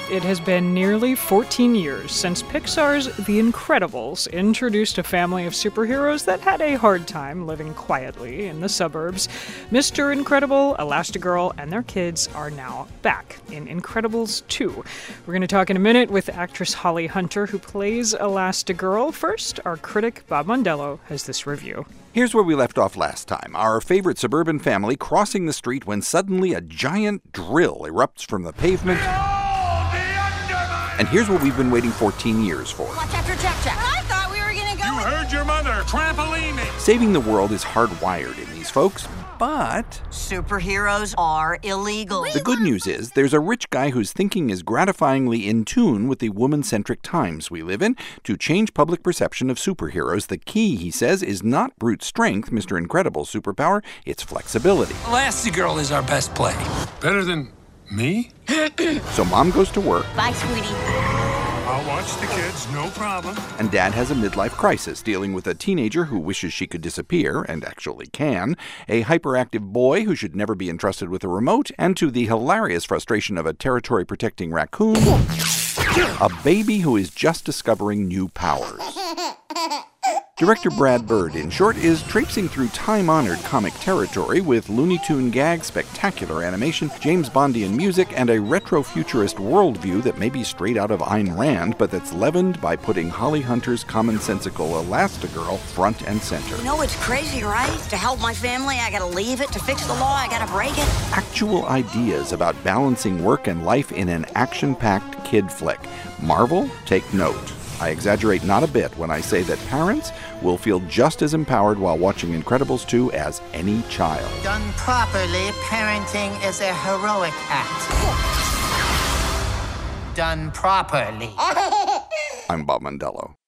It has been nearly 14 years since Pixar's The Incredibles introduced a family of superheroes that had a hard time living quietly in the suburbs. Mr. Incredible, Elastigirl, and their kids are now back in Incredibles 2. We're going to talk in a minute with actress Holly Hunter, who plays Elastigirl. First, our critic Bob Mondello has this review. Here's where we left off last time. Our favorite suburban family crossing the street when suddenly a giant drill erupts from the pavement. And here's what we've been waiting 14 years for. Watch after Jack. I thought we were going to go. You heard your mother. Trampoline me. Saving the world is hardwired in these folks, but Superheroes are illegal. the good news is there's a rich guy whose thinking is gratifyingly in tune with the woman-centric times we live in to change public perception of superheroes. The key, he says, is not brute strength, Mr. Incredible's superpower, it's flexibility. Elastigirl is our best play. Better than me? So mom goes to work, Bye, sweetie. I'll watch the kids, no problem. and dad has a midlife crisis dealing with a teenager who wishes she could disappear, and actually can, a hyperactive boy who should never be entrusted with a remote, and to the hilarious frustration of a territory-protecting raccoon, a baby who is just discovering new powers. Director Brad Bird, in short, is traipsing through time-honored comic territory with Looney Tune gags, spectacular animation, James Bondian music, and a retro-futurist worldview that may be straight out of Ayn Rand, but that's leavened by putting Holly Hunter's commonsensical Elastigirl front and center. You know it's crazy, right? To help my family, I gotta leave it. To fix the law, I gotta break it. Actual ideas about balancing work and life in an action-packed kid flick. Marvel, take note. I exaggerate not a bit when I say that parents will feel just as empowered while watching Incredibles 2 as any child. Done properly, parenting is a heroic act. Done properly. I'm Bob Mondello.